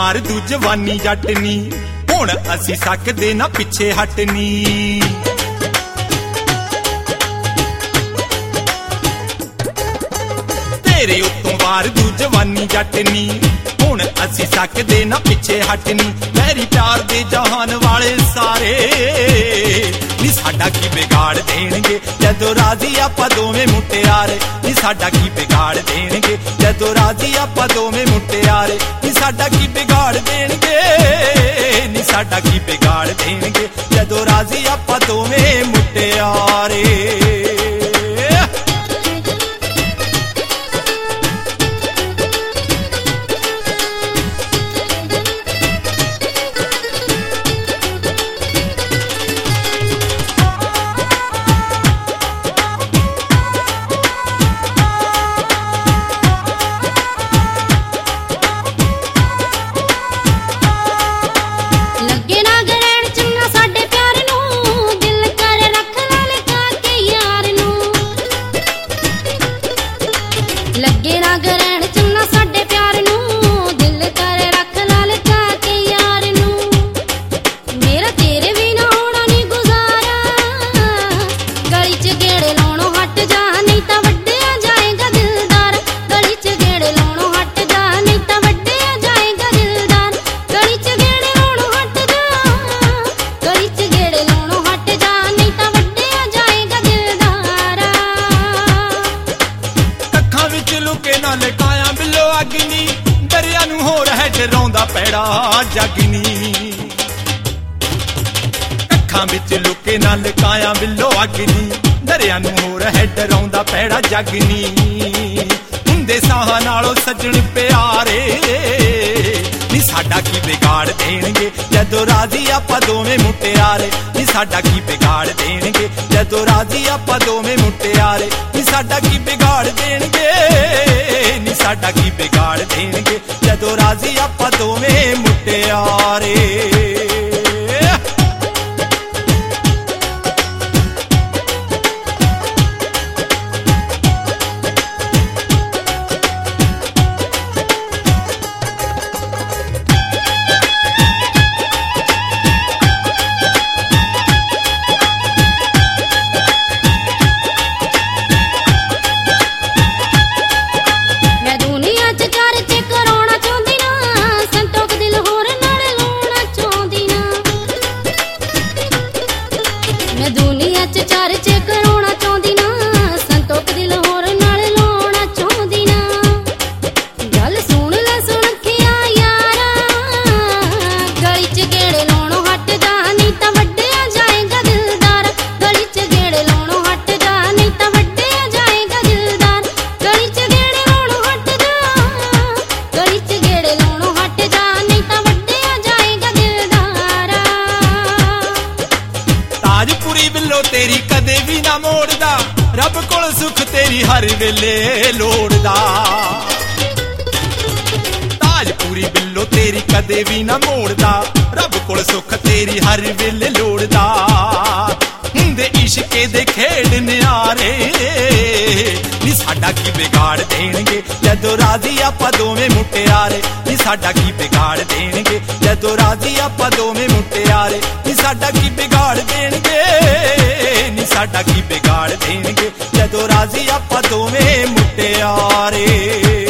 ਵਾਰ ਦੂ ਜਵਾਨੀ ਜੱਟ ਨੀ ਹੁਣ ਅਸੀਂ ਸਕਦੇ ਨਾ ਪਿੱਛੇ ਹਟਨੀ ਤੇਰੇ ਉੱਤੋਂ ਵਾਰ ਦੂ ਜਵਾਨੀ ਜੱਟ ਨੀ ਹੁਣ ਅਸੀਂ ਸਕਦੇ ਨਾ ਪਿੱਛੇ ਹਟਨੀ ਮੇਰੀ ਪਿਆਰ ਦੇ ਜਹਾਨ ਵਾਲੇ ਸਾਰੇ ਨੀ ਸਾਡਾ ਕੀ ਵਿਗਾੜ ਦੇਣਗੇ ਜਦੋਂ ਰਾਜ਼ੀ ਆਪਾਂ ਦੋਵੇਂ ਮੁਟਿਆਰੇ ਨੀ ਸਾਡਾ ਕੀ ਵਿਗਾੜ ਦੇਣਗੇ ਜਦੋਂ ਰਾਜ਼ੀ ਆਪਾਂ ਦੋਵੇਂ ਮੁਟਿਆਰੇ ਨੀ ਸਾਡਾ ਕੀ ਵਿਗਾੜ ਦੇਣਗੇ ਨੀ ਸਾਡਾ ਕੀ ਵਿਗਾੜ ਦੇਣਗੇ ਜਦੋਂ ਰਾਜ਼ੀ ਆਪਾਂ ਦੋਵੇਂ ਮੁਟਿਆਰੇ ਲੱਗੇ ਨਾ ਗਰੈਣ ਚੰਨਾ ਸਾਡੇ ਪਿਆਰ ਨੂੰ ਦਿਲ ਕਰ ਰੱਖ ਲਾ ਲਗਾ ਕੇ ਯਾਰ ਨੂੰ ਮੇਰਾ ਤੇਰੇ ਵੀ ਨਾ ਹੋਣਾ ਨੀ ਗੁਜ਼ਾਰਾ ਗਲੀ ਚ ਗੇੜੇ ਲਾਉਣੋਂ ਹਟ ਜਾ ਨਹੀਂ ਤਾਂ ਵੱਡਿਆ ਜਾਏਗਾ ਦਿਲਦਾਰ ਗਲੀ ਚ ਗੇੜੇ ਲਾਉਣੋਂ ਹਟ ਜਾ ਨਹੀਂ ਤਾਂ ਵੱਡਿਆ ਜਾਏਗਾ ਦਿਲਦਾਰ ਗਲੀ ਚ ਗੇੜੇ ਲਾਉਣੋਂ ਹਟ ਜਾ ਗਲੀ ਚ ਗੇੜੇ ਲਾਉਣੋਂ ਹਟ ਜਾ ਨਹੀਂ ਤਾਂ ਵੱਡਿਆ ਜਾਏਗਾ ਦਿਲਦਾਰ ਅੱਖਾਂ ਵਿੱਚ ਲੁਕੇ ਨਾ ਲਟਾਇਆ ਬਿੱਲੋ ਅਗਨੀ ਦਰਿਆ ਨੂੰ ਹੋਰ ਹੈ ਡਰਾਉਂਦਾ ਪੈੜਾ ਜਗਨੀ ਅੱਖਾਂ ਵਿੱਚ ਲੁਕੇ ਨਾ ਲਟਾਇਆ ਬਿੱਲੋ ਅਗਨੀ ਦਰਿਆ ਨੂੰ ਹੋਰ ਹੈ ਡਰਾਉਂਦਾ ਪੈੜਾ ਜਗਨੀ ਹੁੰਦੇ ਸਾਹਾਂ ਨਾਲੋਂ ਸੱਜਣ ਪਿਆਰੇ ਨੀ ਸਾਡਾ ਕੀ ਵਿਗਾੜ ਦੇਣਗੇ ਜਦੋਂ ਰਾਜ਼ੀ ਆਪਾਂ ਦੋਵੇਂ ਮੁਟਿਆਰੇ ਨੀ ਸਾਡਾ ਕੀ ਵਿਗਾੜ ਦੇਣਗੇ ਜਦੋਂ ਰਾਜ਼ੀ ਆਪਾਂ ਦੋਵੇਂ ਮੁਟਿਆਰੇ ਨੀ ਸਾਡਾ ਕੀ ਵਿਗਾੜ ਦੇਣਗੇ ਨੀ ਸਾਡਾ ਕੀ ਵਿਗਾੜ ਦੇਣਗੇ ਜਦੋਂ ਰਾਜ਼ੀ ਆਪਾਂ ਦੋਵੇਂ ਮੁਟਿਆਰੇ ਦੁਨੀਆ ਚ ਚਰਚੇ ਕਰਾਉਣਾ ਚਾਹੁੰਦੀ ਨਾ ਸੰਤੋਖ ਦਿਲ ਹੋਰ ਨਾਲ ਲਾਉਣਾ ਚਾਹੁੰਦੀ ਨਾ ਗੱਲ ਸੁਣ ਲੈ ਸੁਣਖਿਆ ਯਾਰਾ ਗਲੀ ਚ ਗੇੜੇ ਲਾਉਣੋਂ ਹਟ ਜਾ ਨਹੀਂ ਤਾਂ ਵੱਡਿਆ ਜਾਏਗਾ ਦਿਲਦਾਰ ਗਲੀ ਚ ਗੇੜੇ ਲਾਉਣੋਂ ਹਟ ਜਾ ਨਹੀਂ ਤਾਂ ਵੱਡਿਆ ਜਾਏਗਾ ਦਿਲਦਾਰ ਗਲੀ ਚ ਗੇੜੇ ਲਾਉਣੋਂ ਹਟ ਜਾ ਗਲੀ ਚ ਗੇੜੇ ਲਾਉਣੋਂ ਹਟ ਜਾ ਨਹੀਂ ਤਾਂ ਵੱਡਿਆ ਜਾਏਗਾ ਦਿਲਦਾਰ ਤਾਜਪੁਰੀ ਬਿੱਲੋ ਤੇਰੀ ਕਦੇ ਵੀ ਨਾ ਮੋੜਦਾ ਰੱਬ ਕੋਲ ਸੁੱਖ ਤੇਰੀ ਹਰ ਵੇਲੇ ਲੋੜਦਾ ਤਾਜਪੁਰੀ ਬਿੱਲੋ ਤੇਰੀ ਕਦੇ ਵੀ ਨਾ ਮੋੜਦਾ ਰੱਬ ਕੋਲ ਸੁੱਖ ਤੇਰੀ ਹਰ ਵੇਲੇ ਲੋੜਦਾ ਹੁੰਦੇ ਇਸ਼ਕੇ ਦੇ ਖੇਡ ਨਿਆਰੇ ਨੀ ਸਾਡਾ ਕੀ ਵਿਗਾੜ ਦੇਣਗੇ ਜਦੋਂ ਰਾਜ਼ੀ ਆਪਾਂ ਦੋਵੇਂ ਮੁਟਿਆਰੇ ਨੀ ਸਾਡਾ ਕੀ ਵਿਗਾੜ ਦੇਣਗੇ ਜਦੋਂ ਰਾਜ਼ੀ ਆਪਾਂ ਦੋਵੇਂ ਮੁਟਿਆਰੇ ਨੀ ਸਾਡਾ ਕੀ ਵਿਗਾੜ ਦੇਣਗੇ ਨੀ ਸਾਡਾ ਕੀ ਵਿਗਾੜ ਦੇਣਗੇ ਜਦੋਂ ਰਾਜ਼ੀ ਆਪਾਂ ਦੋਵੇਂ ਮੁਟਿਆਰੇ